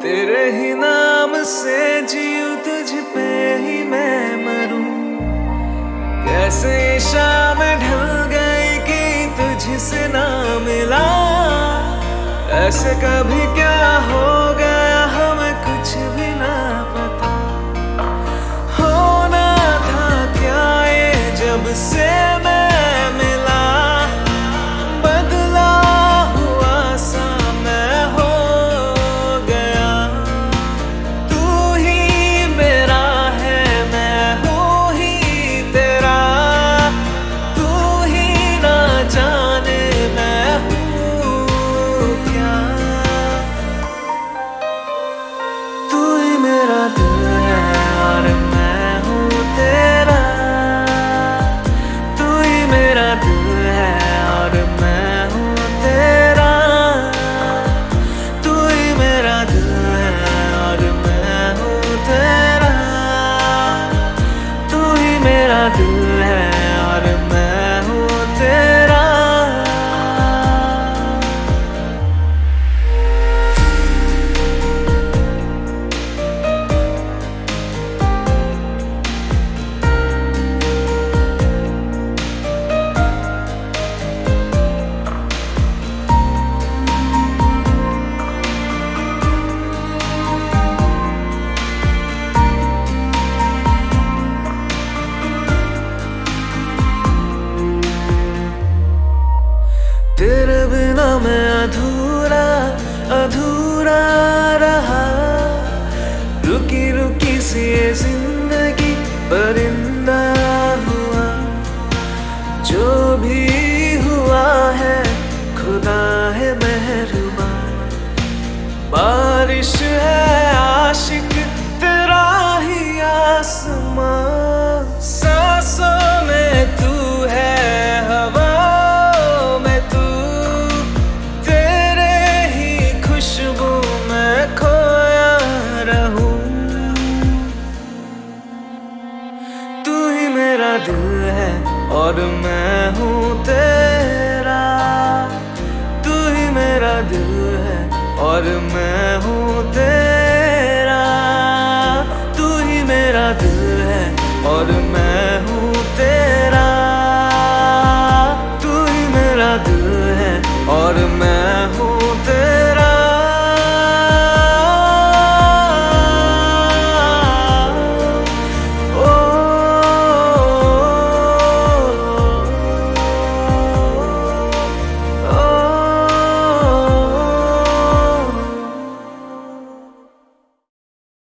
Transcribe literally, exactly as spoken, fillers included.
तेरे ही नाम से जीऊं, तुझ पे ही मैं मरूं। कैसे ये शाम ढल गई कि तुझसे ना मिला। ऐसे कभी क्या हो गया हमें कुछ भी ना पता। होना था क्या ये जब से मैं मिला। बदला हुआ सा मैं हो गया। तू ही मेरा है, मैं हूँ ही तेरा। तू ही ना जाने मैं हूँ क्या। तू ही मेरा दिल है और मैं हूँ तेरा। तू ही मेरा दिल है और मैं हूँ तेरा। तू ही मेरा दिल है और मैं हूँ तेरा। तू ही मेरा दिल है और मैं हूँ तेरा। तेरे बिना मैं अधूरा अधूरा रहा। रुकी रुकी सी ये जिंदगी परिंदा हुआ। जो भी हुआ है खुदा है मेहरबान। बारिश है आशिक तेरा ही आसमां। सांसों में तू है, हवाओं में तू। तेरे ही खुशबू में खोया रहूं। तू ही मेरा दिल है और मैं हूँ तेरा। तू ही मेरा दिल है और मैं हूँ तेरा। तू ही मेरा दिल है और